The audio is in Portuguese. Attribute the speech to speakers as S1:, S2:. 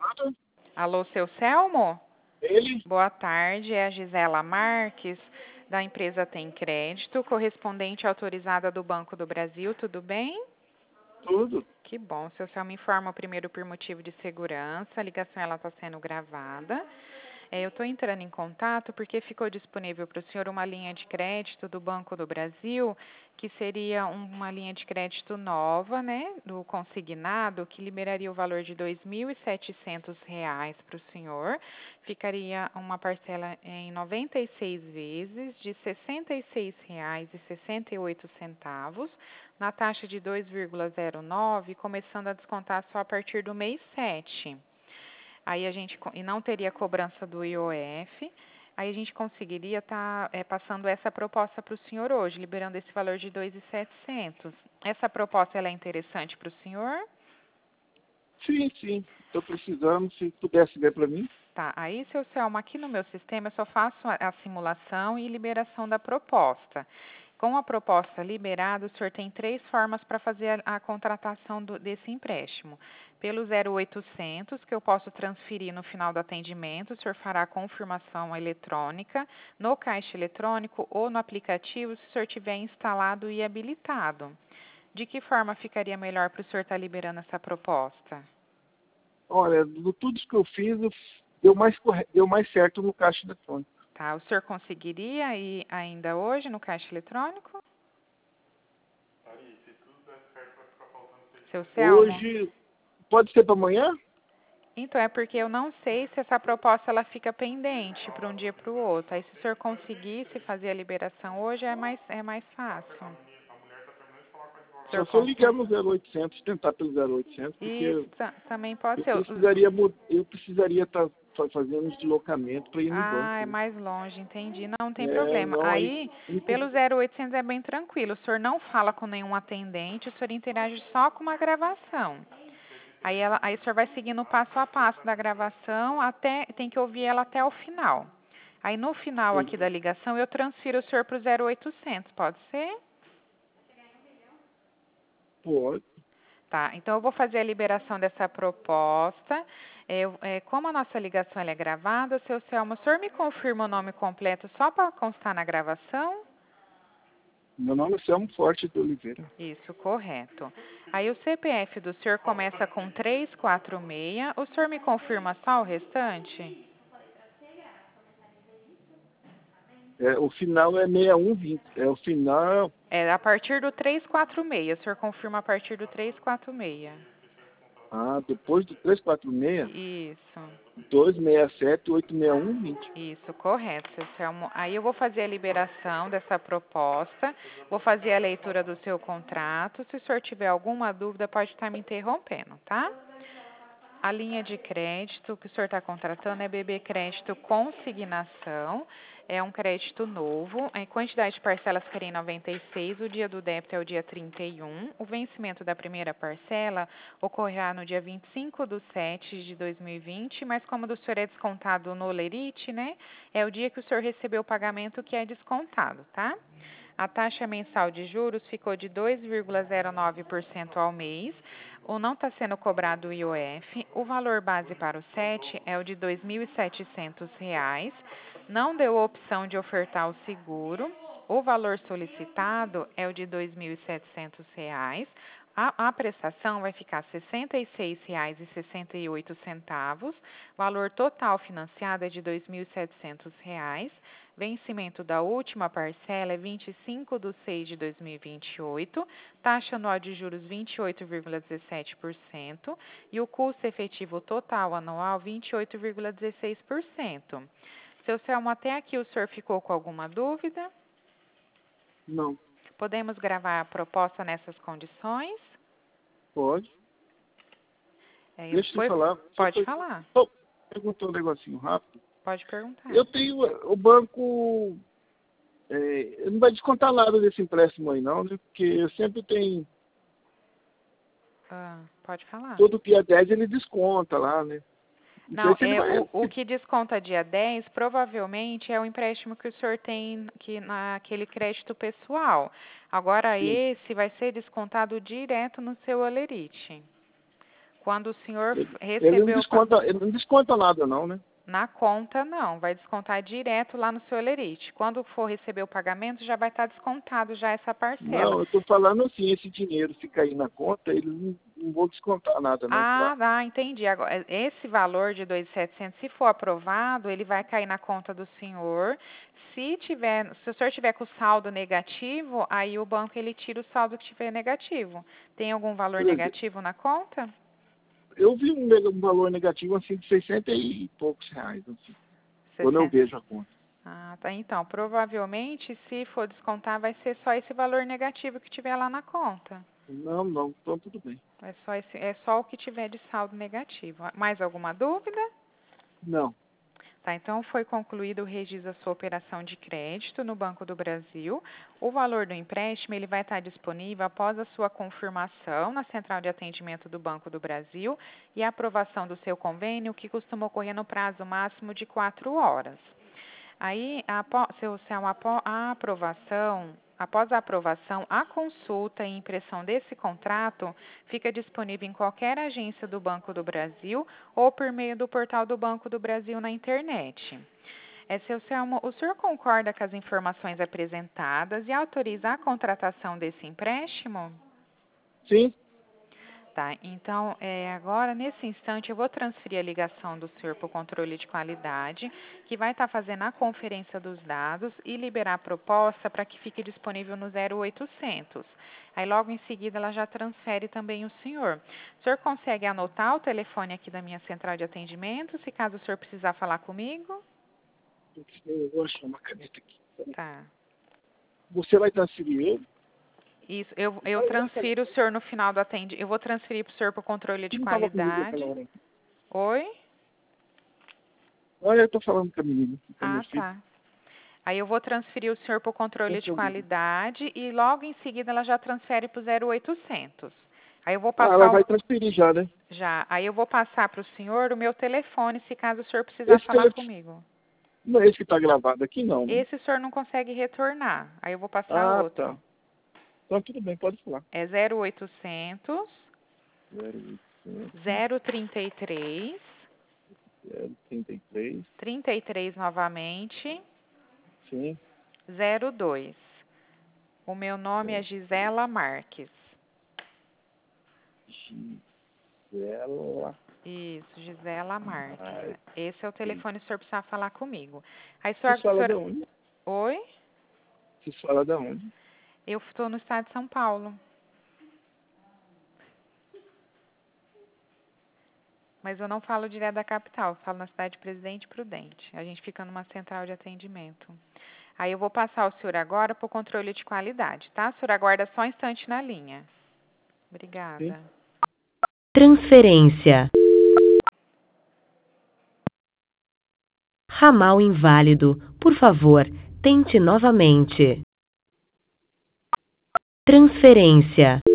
S1: Alô, seu Selmo?
S2: Ele?
S1: Boa tarde, é a Gisela Marques, da empresa Tem Crédito, correspondente autorizada do Banco do Brasil, tudo bem?
S2: Tudo.
S1: Que bom, seu Selmo informa primeiro por motivo de segurança, a ligação está sendo gravada. Eu estou entrando em contato porque ficou disponível para o senhor uma linha de crédito do Banco do Brasil, que seria uma linha de crédito nova, né, do consignado, que liberaria o valor de R$ 2.700 para o senhor. Ficaria uma parcela em 96 vezes de R$ 66,68, na taxa de 2,09, começando a descontar só a partir do mês 7. Aí a gente e não teria cobrança do IOF. Aí a gente conseguiria estar passando essa proposta para o senhor hoje, liberando esse valor de 2.700. Essa proposta ela é interessante para o senhor?
S2: Sim. Estou precisando, se pudesse ver para mim.
S1: Tá, aí, seu Selma, aqui no meu sistema eu só faço a simulação e liberação da proposta. Com a proposta liberada, o senhor tem 3 formas para fazer a contratação desse empréstimo. Pelo 0800, que eu posso transferir no final do atendimento, o senhor fará a confirmação eletrônica no caixa eletrônico ou no aplicativo, se o senhor tiver instalado e habilitado. De que forma ficaria melhor para o senhor estar liberando essa proposta?
S2: Olha, de tudo que eu fiz, deu mais certo no caixa eletrônico.
S1: Tá, o senhor conseguiria ir ainda hoje no caixa eletrônico? Seu Selmo?
S2: Hoje, pode ser para amanhã?
S1: Então, é porque eu não sei se essa proposta ela fica pendente para um dia para o outro. Aí, se o senhor conseguisse fazer a liberação hoje, é mais fácil. O senhor
S2: Só se eu ligar no
S1: consegue?
S2: 0800, tentar pelo 0800,
S1: Isso
S2: porque
S1: também pode
S2: eu
S1: ser.
S2: precisaria estar fazendo um deslocamento para ir no
S1: Ah, é
S2: banco.
S1: mais longe, entendi. Não tem
S2: É,
S1: problema.
S2: não, aí
S1: Aí, pelo 0800 é bem tranquilo. O senhor não fala com nenhum atendente, o senhor interage só com uma gravação. Aí o senhor vai seguindo o passo a passo da gravação, tem que ouvir ela até o final. Aí no final aqui da ligação eu transfiro o senhor para o 0800, pode ser?
S2: pode.
S1: Tá, então eu vou fazer a liberação dessa proposta. Como a nossa ligação ela é gravada, seu Selma, o senhor me confirma o nome completo só para constar na gravação?
S2: Meu nome é Selmo Forte de Oliveira.
S1: Isso, correto. Aí o CPF do senhor começa com 346. O senhor me confirma só o restante?
S2: O final é 6120. É o final.
S1: É a partir do 346. O senhor confirma a partir do 346.
S2: Depois do 346,
S1: Isso.
S2: 267 86120.
S1: Isso, correto, seu Selmo. Aí eu vou fazer a liberação dessa proposta, vou fazer a leitura do seu contrato. Se o senhor tiver alguma dúvida, pode estar me interrompendo, tá? A linha de crédito que o senhor está contratando é BB Crédito Consignação. É um crédito novo. A quantidade de parcelas ficaria em 96. O dia do débito é o dia 31. O vencimento da primeira parcela ocorrerá no dia 25/7 de 2020, mas como do senhor é descontado no Lerite, né? É o dia que o senhor recebeu o pagamento que é descontado, tá? A taxa mensal de juros ficou de 2,09% ao mês. Ou não está sendo cobrado o IOF. O valor base para o SET é o de R$ 2.700. Não deu opção de ofertar o seguro. O valor solicitado é o de R$ 2.700. A prestação vai ficar R$ 66,68. Valor total financiado é de R$ 2.700. Vencimento da última parcela é 25/6 de 2028, taxa anual de juros 28,17% e o custo efetivo total anual 28,16%. Seu Selmo, até aqui o senhor ficou com alguma dúvida?
S2: Não,
S1: Podemos gravar a proposta nessas condições?
S2: pode. Deixa eu falar.
S1: Pode falar,
S2: Perguntou um negocinho rápido.
S1: pode perguntar.
S2: Eu tenho o banco. Não vai descontar nada desse empréstimo aí, não, né? Porque eu sempre tenho.
S1: Pode falar.
S2: Todo dia 10 ele desconta lá, né? Não sei
S1: Não,
S2: se ele vai.
S1: o que desconta dia 10 provavelmente é o empréstimo que o senhor tem naquele crédito pessoal. Agora,
S2: Sim.
S1: esse vai ser descontado direto no seu Olerite. Quando o senhor
S2: Ele
S1: recebeu
S2: não desconta nada não, né?
S1: na conta, não. Vai descontar direto lá no seu Olerite. Quando for receber o pagamento, já vai estar descontado já essa parcela.
S2: Não, eu estou falando assim, esse dinheiro, se cair na conta, eles não vão descontar nada não.
S1: Entendi. Agora, esse valor de 2.700, se for aprovado, ele vai cair na conta do senhor. Se o senhor tiver com o saldo negativo, aí o banco ele tira o saldo que tiver negativo. Tem algum valor negativo na conta?
S2: Eu vi um valor negativo assim de 600 e poucos reais, assim, quando eu vejo a conta.
S1: Tá. Então, provavelmente, se for descontar, vai ser só esse valor negativo que tiver lá na conta.
S2: Não, então tudo bem.
S1: É só o que tiver de saldo negativo. Mais alguma dúvida?
S2: Não.
S1: Tá, então foi concluído o registro da sua operação de crédito no Banco do Brasil. O valor do empréstimo ele vai estar disponível após a sua confirmação na Central de Atendimento do Banco do Brasil e a aprovação do seu convênio, que costuma ocorrer no prazo máximo de 4 horas. Aí, após a aprovação, a consulta e impressão desse contrato fica disponível em qualquer agência do Banco do Brasil ou por meio do portal do Banco do Brasil na internet. Seu Selmo, o senhor concorda com as informações apresentadas e autoriza a contratação desse empréstimo?
S2: Sim.
S1: Tá, então, agora, nesse instante, eu vou transferir a ligação do senhor para o controle de qualidade, que vai estar fazendo a conferência dos dados e liberar a proposta para que fique disponível no 0800. Aí, logo em seguida, ela já transfere também o senhor. O senhor consegue anotar o telefone aqui da minha central de atendimento, se caso o senhor precisar falar comigo?
S2: Eu vou achar uma caneta aqui.
S1: Tá.
S2: Você vai transferir ele?
S1: Isso, eu transfiro o senhor no final do atendimento. Eu vou transferir para o senhor para o controle de qualidade. Oi?
S2: Olha, eu estou falando com a menina.
S1: Tá. Aí eu vou transferir o senhor para o controle de qualidade e logo em seguida ela já transfere para o 0800. Aí eu vou passar.
S2: Ela vai transferir já, né?
S1: Já. Aí eu vou passar para o senhor o meu telefone, se caso o senhor precisar falar comigo.
S2: Não é esse que está gravado aqui, não. Né?
S1: Esse o senhor não consegue retornar. Aí eu vou passar outro.
S2: Tá. Então, tudo bem, pode falar.
S1: É 0800 033 33 novamente.
S2: Sim.
S1: 02. O meu nome é Gisela Marques.
S2: Gisela.
S1: Isso, Gisela Marques. Esse é o telefone, se o senhor precisar falar comigo. Aí,
S2: Você fala de onde?
S1: Oi?
S2: Você fala de onde?
S1: Eu estou no estado de São Paulo. Mas eu não falo direto da capital, eu falo na cidade de Presidente Prudente. A gente fica numa central de atendimento. Aí eu vou passar o senhor agora para o controle de qualidade, tá? O senhor aguarda só um instante na linha. Obrigada.
S2: Sim.
S3: Transferência. Ramal inválido. Por favor, tente novamente. Transferência.